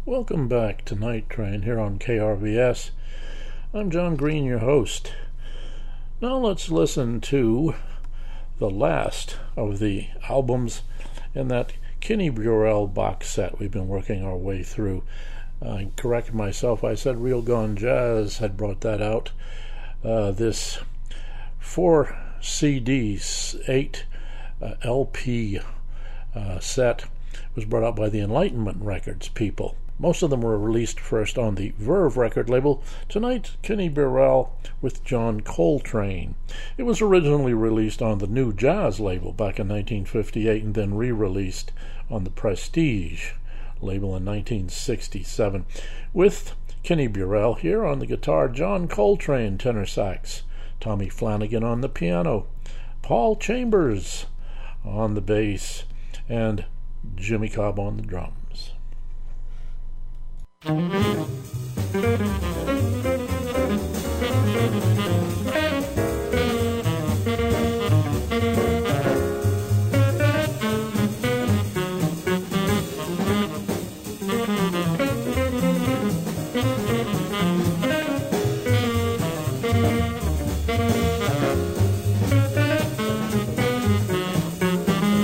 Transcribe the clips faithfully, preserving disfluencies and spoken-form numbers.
Welcome back to Night Train here on K R V S. I'm John Green, your host. Now let's listen to the last of the albums in that Kenny Burrell box set we've been working our way through. I corrected myself. I said Real Gone Jazz had brought that out. Uh, this four C Ds, eight uh, L P uh, set was brought out by the Enlightenment Records people. Most of them were released first on the Verve record label. Tonight, Kenny Burrell with John Coltrane. It was originally released on the New Jazz label back in nineteen fifty-eight and then re-released on the Prestige label in nineteen sixty-seven. With Kenny Burrell here on the guitar, John Coltrane tenor sax, Tommy Flanagan on the piano, Paul Chambers on the bass, and Jimmy Cobb on the drums.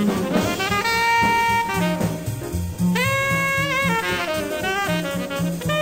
Thank you.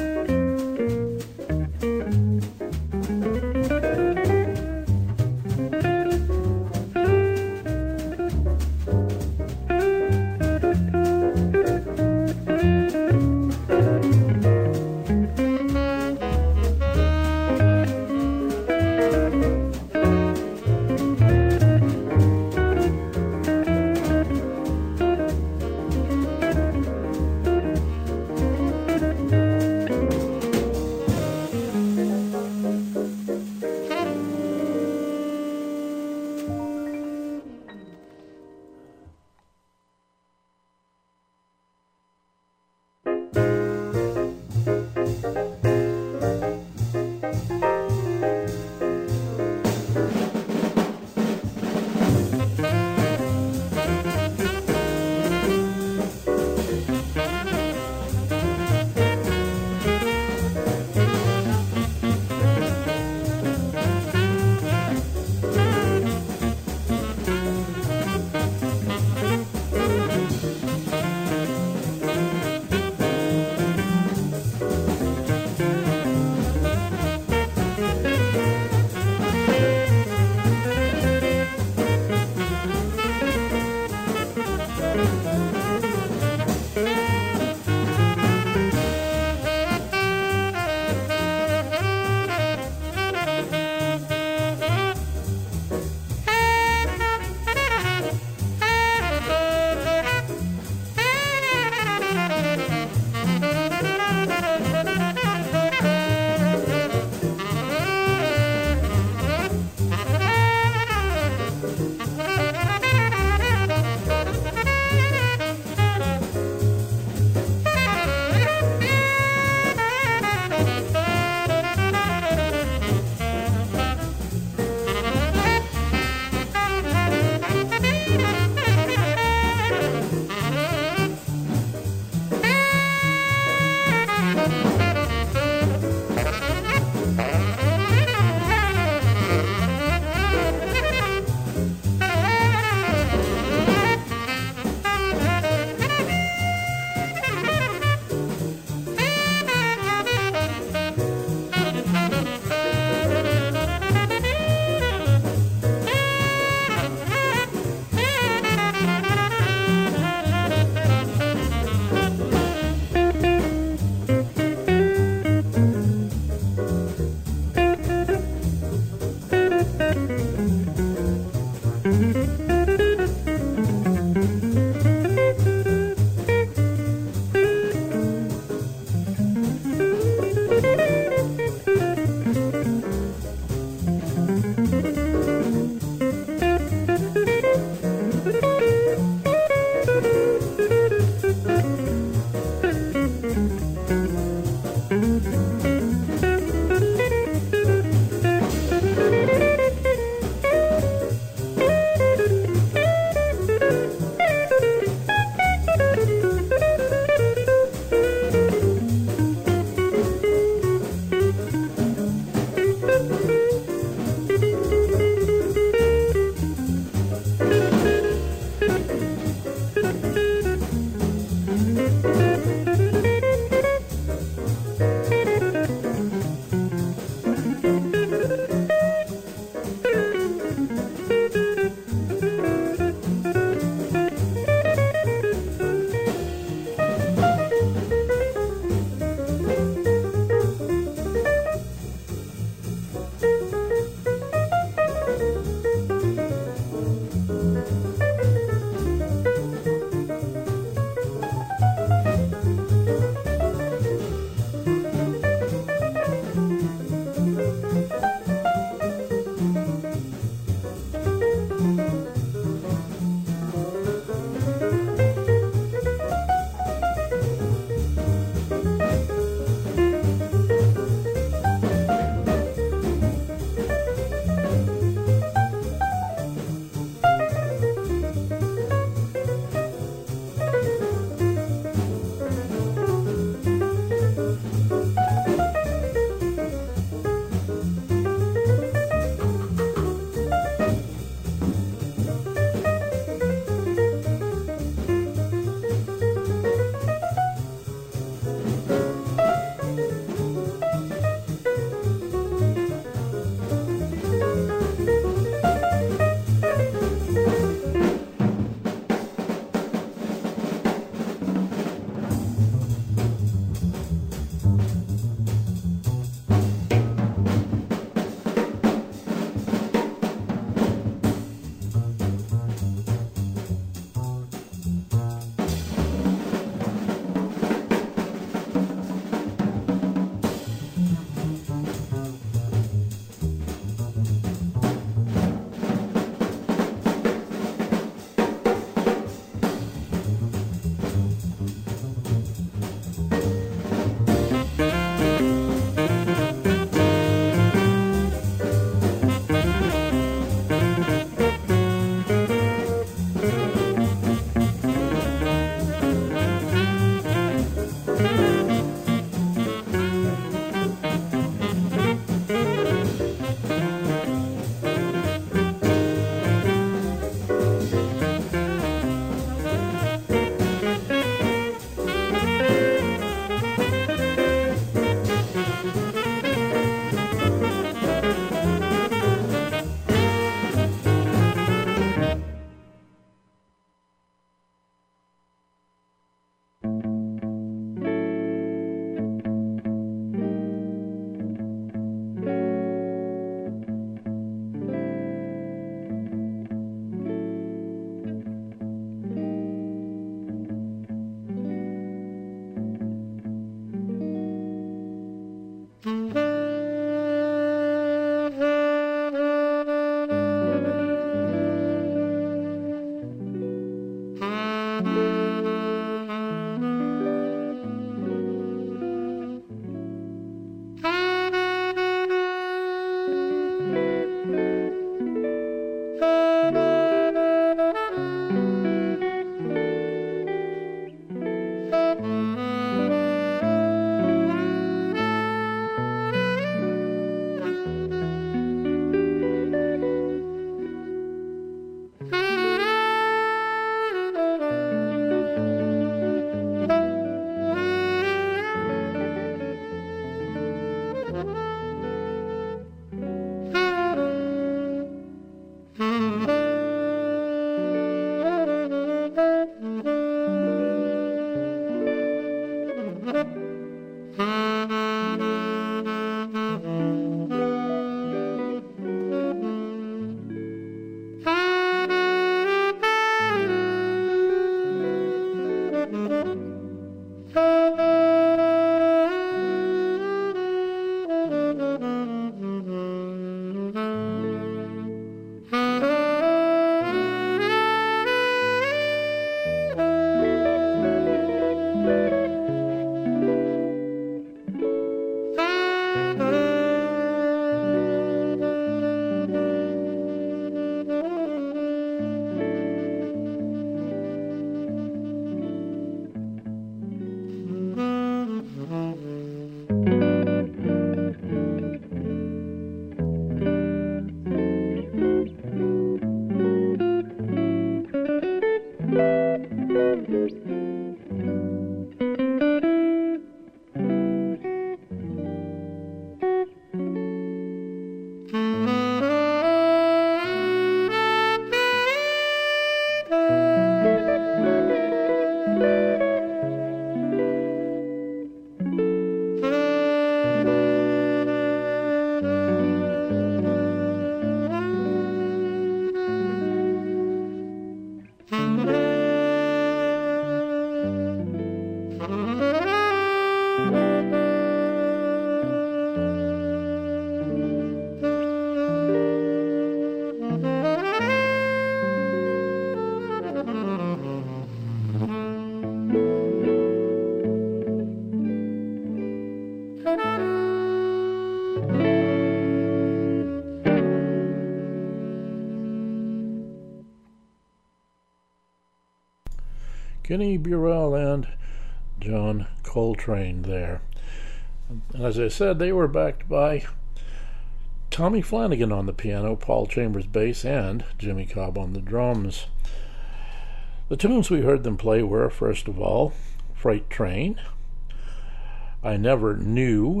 Kenny Burrell and John Coltrane there. And as I said, they were backed by Tommy Flanagan on the piano, Paul Chambers bass, and Jimmy Cobb on the drums. The tunes we heard them play were, first of all, Freight Train, I Never Knew,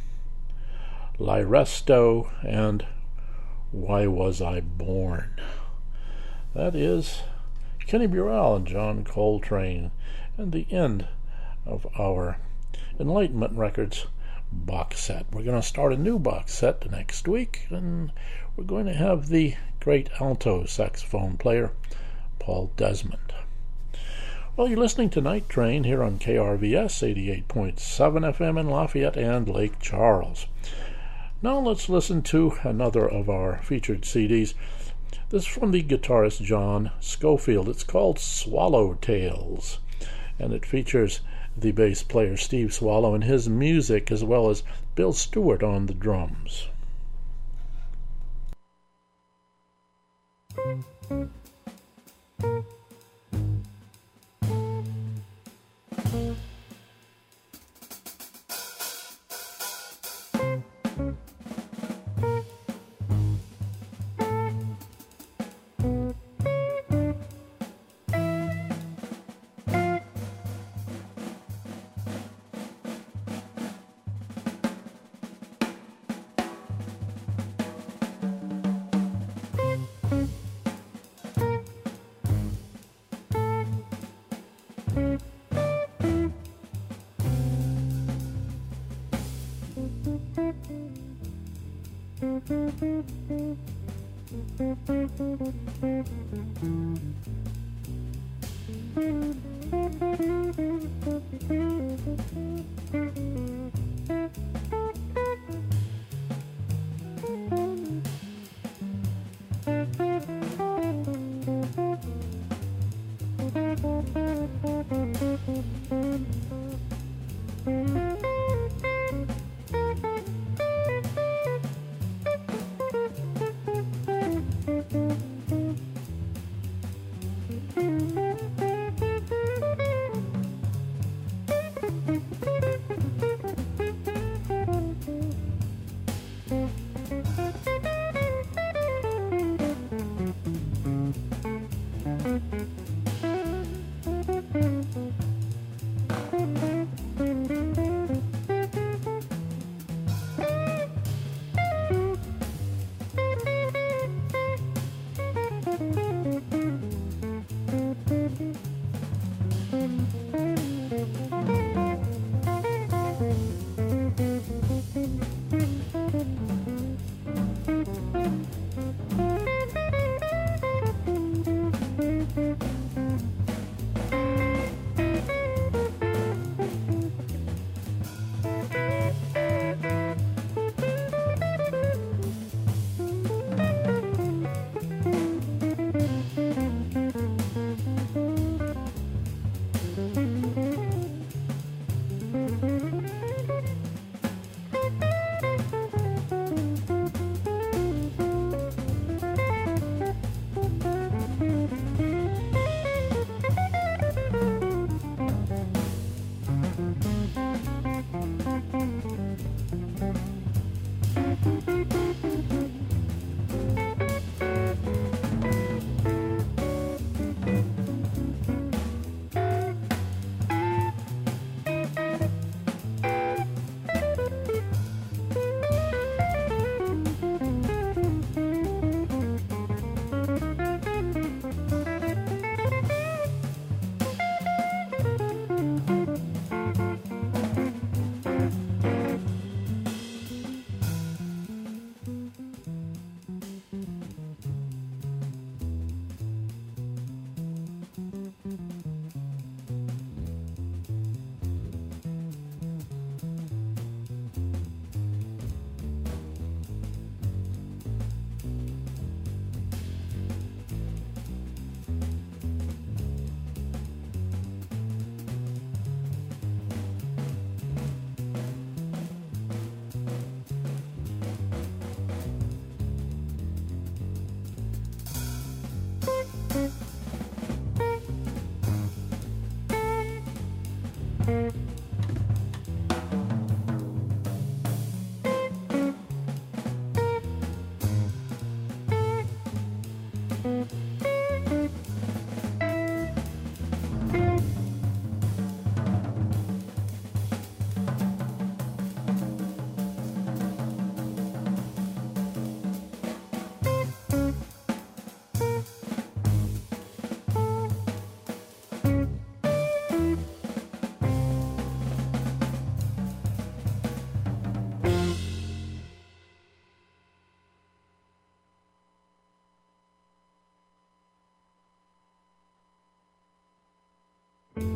Liresto, and Why Was I Born? That is Kenny Burrell and John Coltrane, and the end of our Enlightenment Records box set. We're going to start a new box set next week, and we're going to have the great alto saxophone player Paul Desmond. Well, you're listening to Night Train here on K R V S eighty-eight point seven F M in Lafayette and Lake Charles. Now let's listen to another of our featured C Ds. This is from the guitarist John Schofield. It's called Swallow Tales, and it features the bass player Steve Swallow and his music, as well as Bill Stewart on the drums.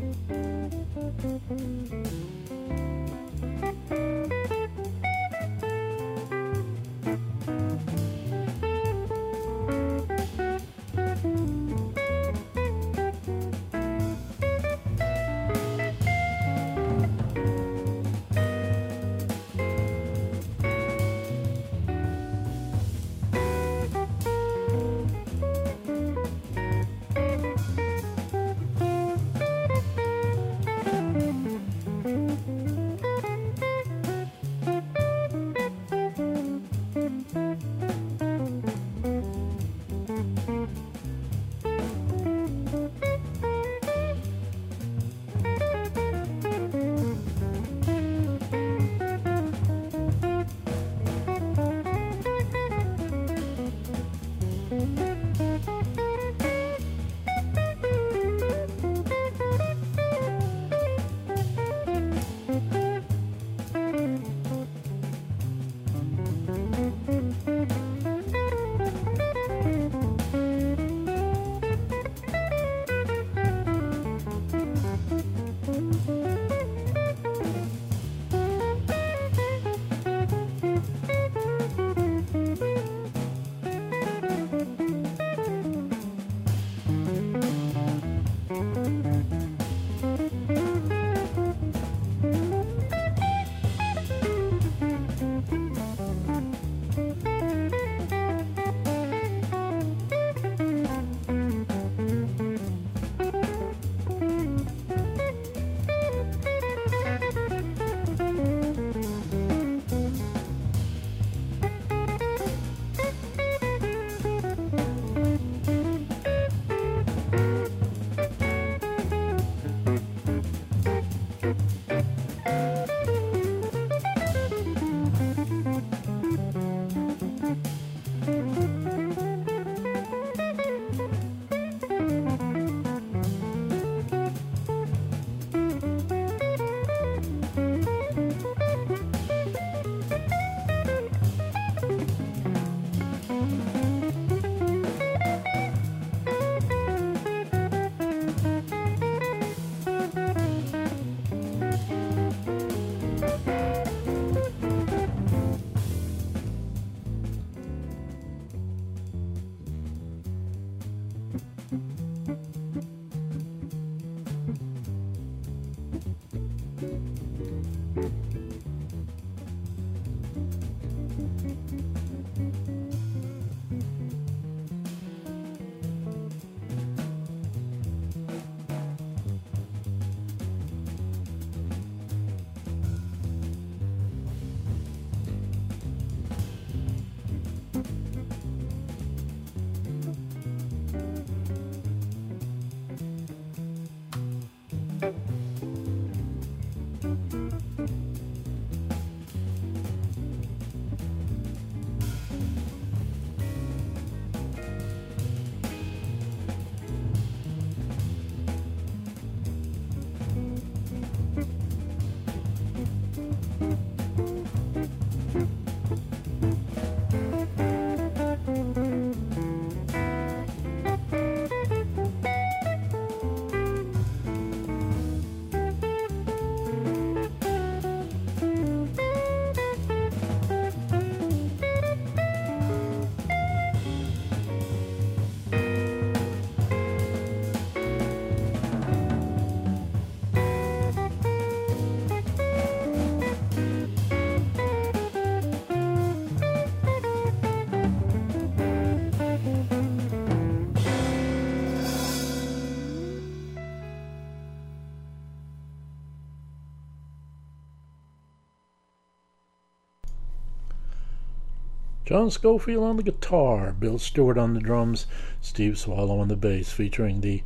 John Scofield on the guitar, Bill Stewart on the drums, Steve Swallow on the bass, featuring the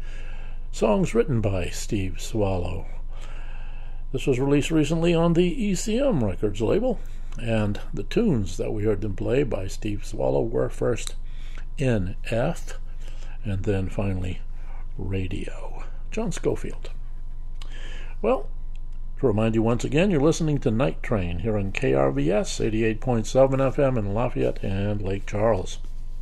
songs written by Steve Swallow. This was released recently on the E C M Records label, and the tunes that we heard them play by Steve Swallow were first in F, and then finally Radio. John Scofield. Well, to remind you once again, you're listening to Night Train here on K R V S eighty-eight point seven F M in Lafayette and Lake Charles.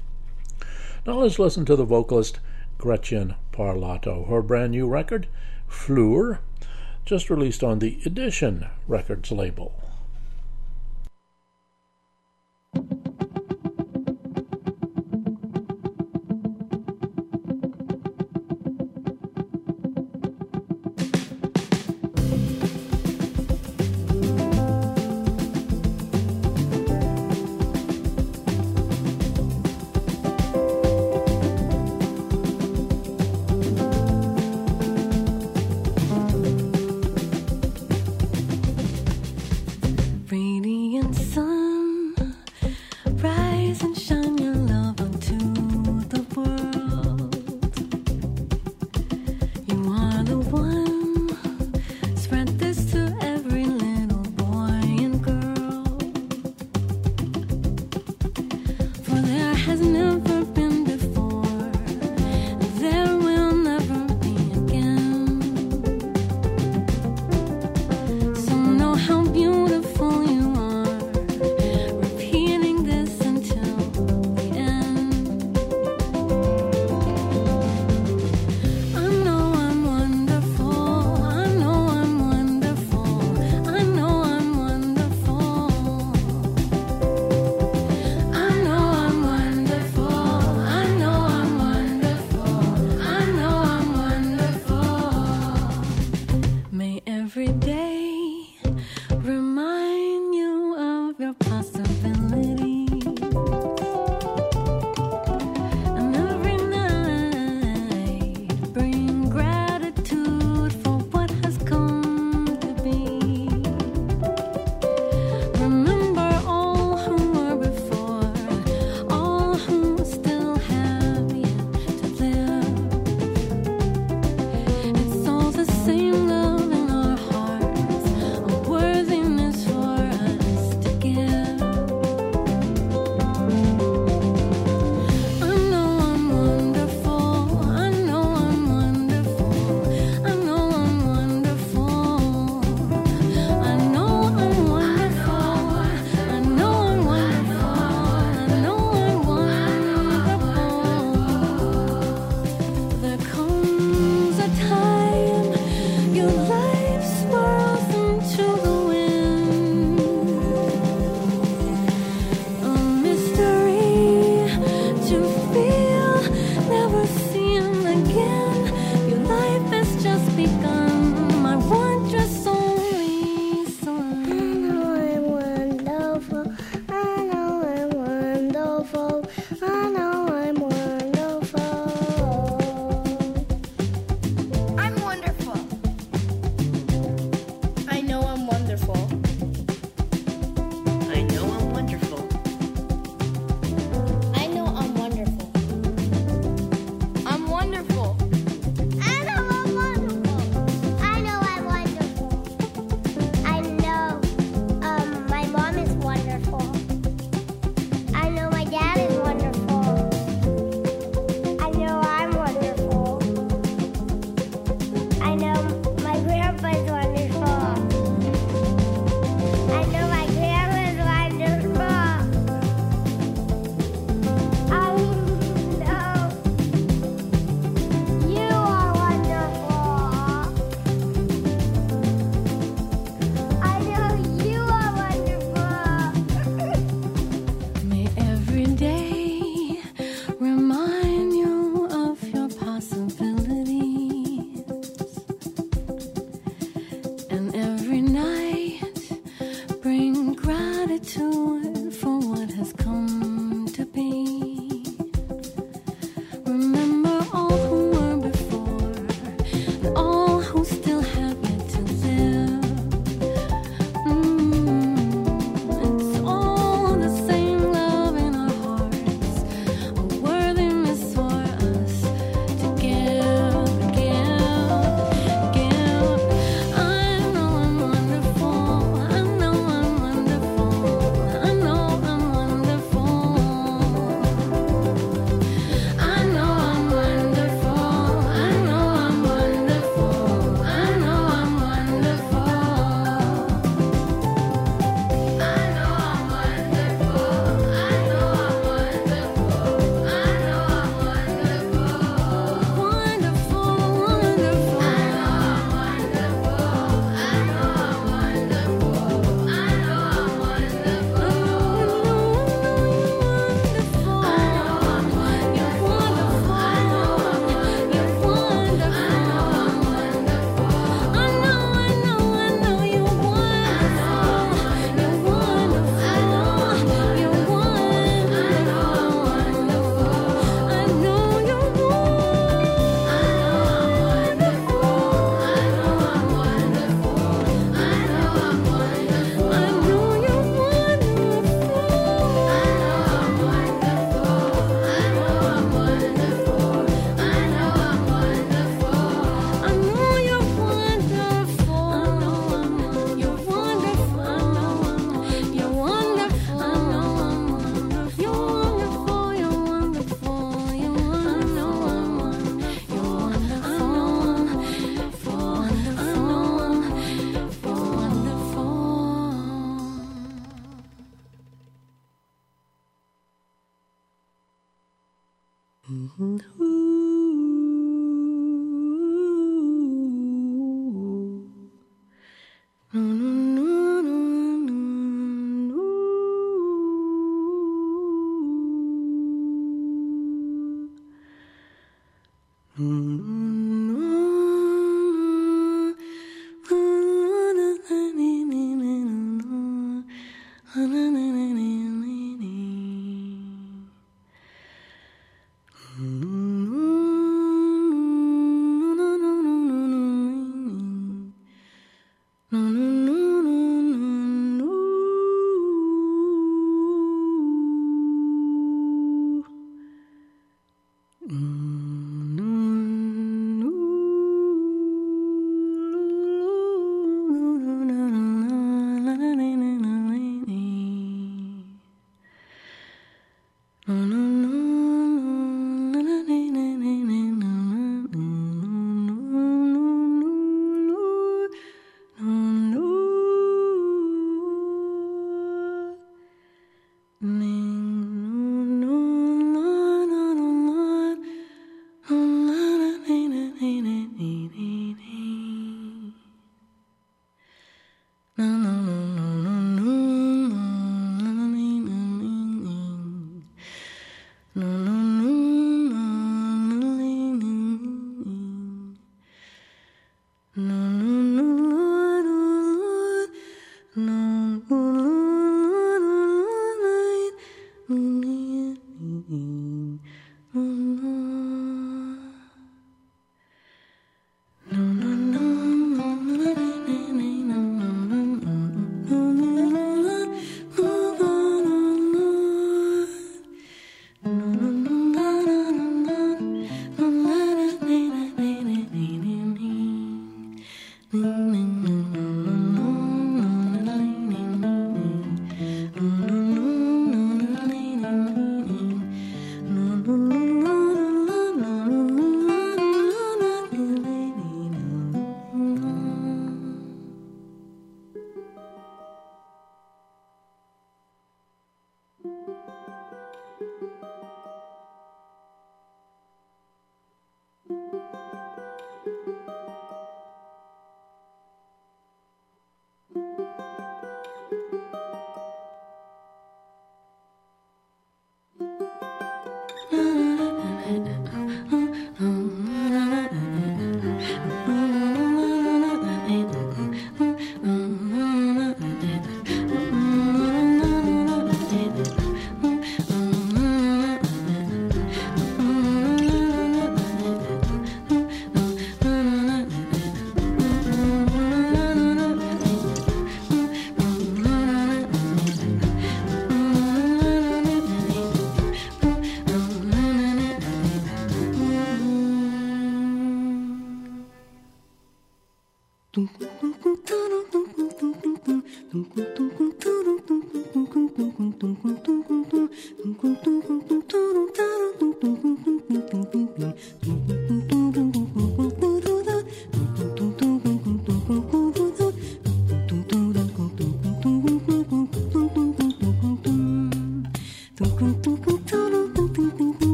Now let's listen to the vocalist Gretchen Parlato. Her brand new record Fleur, just released on the Edition Records label.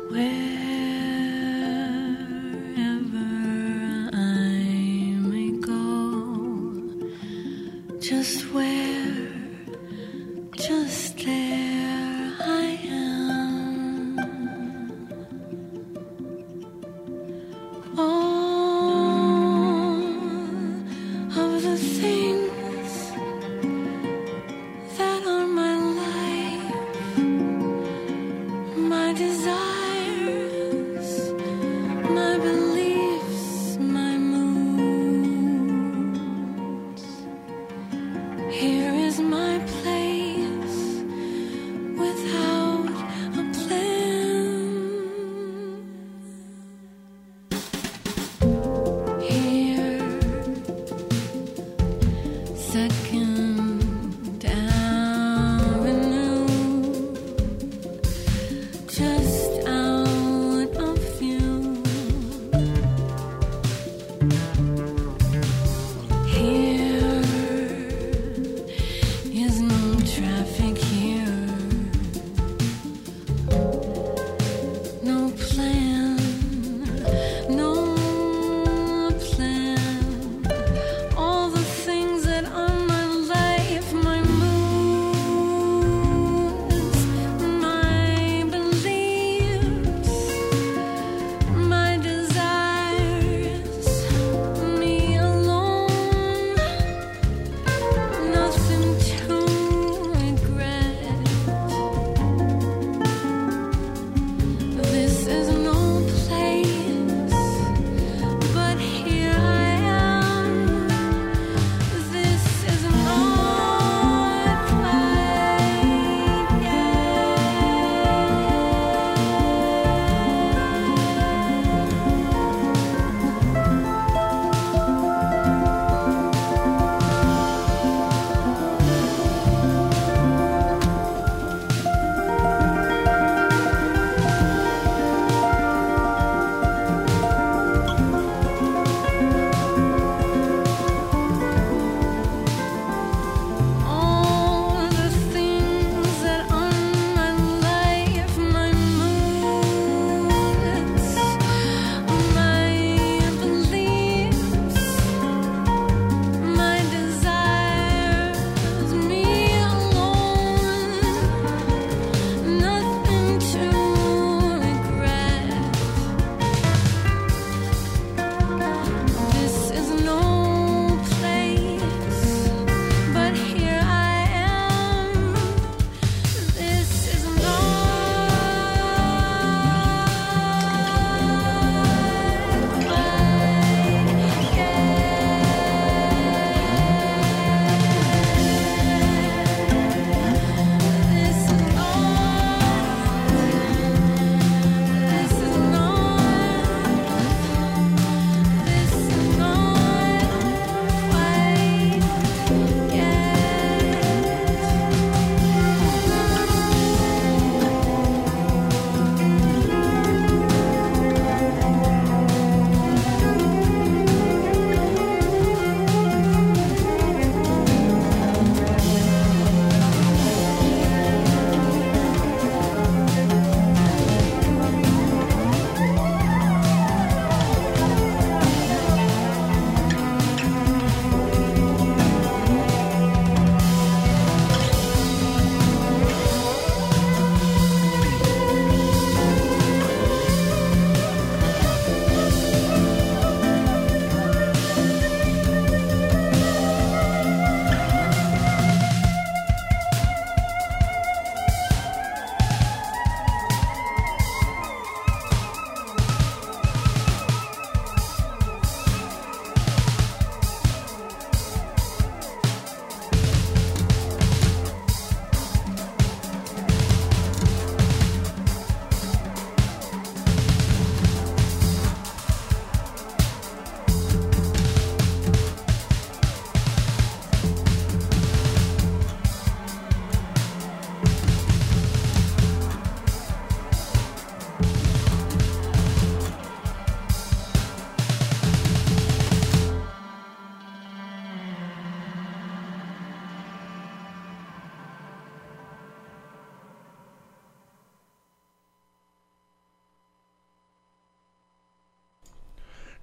Just out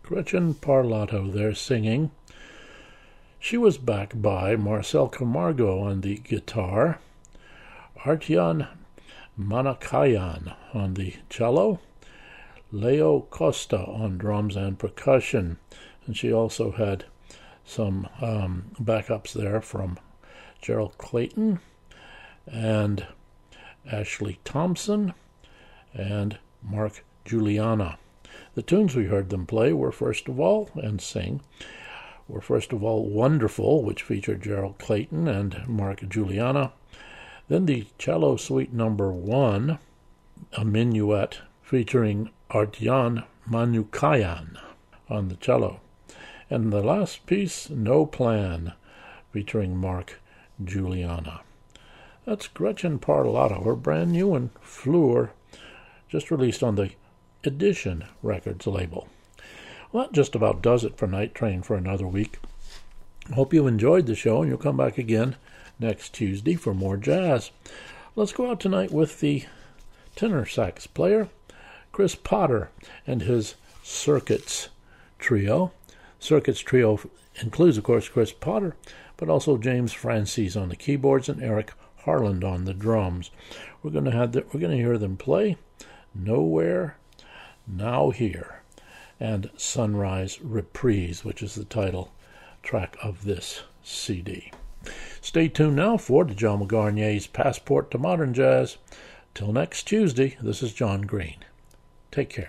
Gretchen Parlato there singing. She was backed by Marcel Camargo on the guitar, Artyom Manakayan on the cello, Leo Costa on drums and percussion, and she also had some um, backups there from Gerald Clayton and Ashley Thompson and Mark Juliana. The tunes we heard them play were first of all, and sing, were first of all Wonderful, which featured Gerald Clayton and Mark Juliana. Then the cello suite number one, a minuet featuring Artyom Manukyan on the cello. And the last piece, No Plan, featuring Mark Juliana. That's Gretchen Parlato, her brand new one, Fleur, just released on the Edition Records label. Well, that just about does it for Night Train for another week. Hope you enjoyed the show, and you'll come back again next Tuesday for more jazz. Let's go out tonight with the tenor sax player, Chris Potter, and his Circuits Trio. Circuits Trio includes, of course, Chris Potter, but also James Francis on the keyboards and Eric Harland on the drums. We're going to have the, we're going to hear them play Nowhere, Now Here, and Sunrise Reprise, which is the title track of this C D. Stay tuned now for Djalma Garnier's Passport to Modern Jazz. Till next Tuesday, this is John Green. Take care.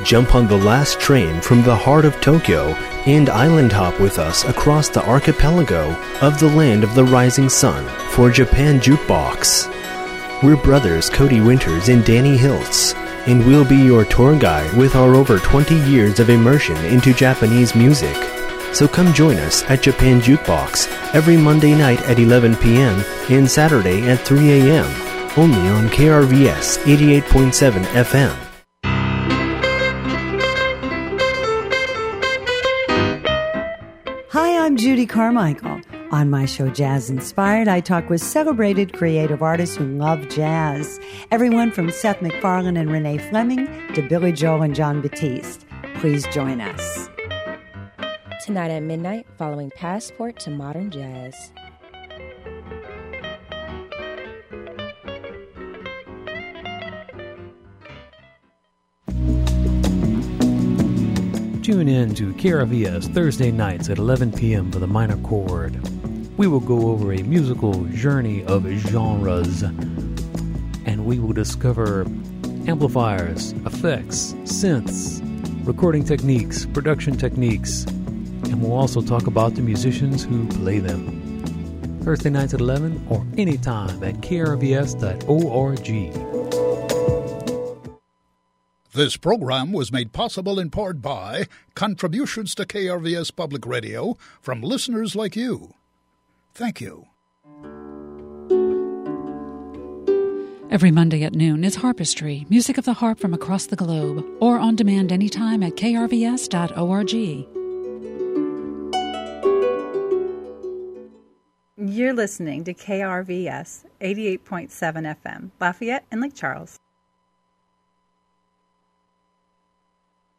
Jump on the last train from the heart of Tokyo and island hop with us across the archipelago of the land of the rising sun for Japan Jukebox. We're brothers Cody Winters and Danny Hiltz, and we'll be your tour guide with our over twenty years of immersion into Japanese music. So come join us at Japan Jukebox every Monday night at eleven p.m. and Saturday at three a.m. only on K R V S eighty-eight point seven F M. Hi, I'm Judy Carmichael. On my show Jazz Inspired, I talk with celebrated creative artists who love jazz. Everyone from Seth MacFarlane and Renee Fleming to Billy Joel and John Batiste. Please join us. Tonight at midnight, following Passport to Modern Jazz. Tune in to K R V S Thursday nights at eleven p.m. for the minor chord. We will go over a musical journey of genres, and we will discover amplifiers, effects, synths, recording techniques, production techniques, and we'll also talk about the musicians who play them. Thursday nights at eleven or anytime at k r v s dot org. This program was made possible in part by contributions to K R V S Public Radio from listeners like you. Thank you. Every Monday at noon is Harpistry, music of the harp from across the globe, or on demand anytime at k r v s dot org. You're listening to K R V S eighty-eight point seven F M, Lafayette and Lake Charles.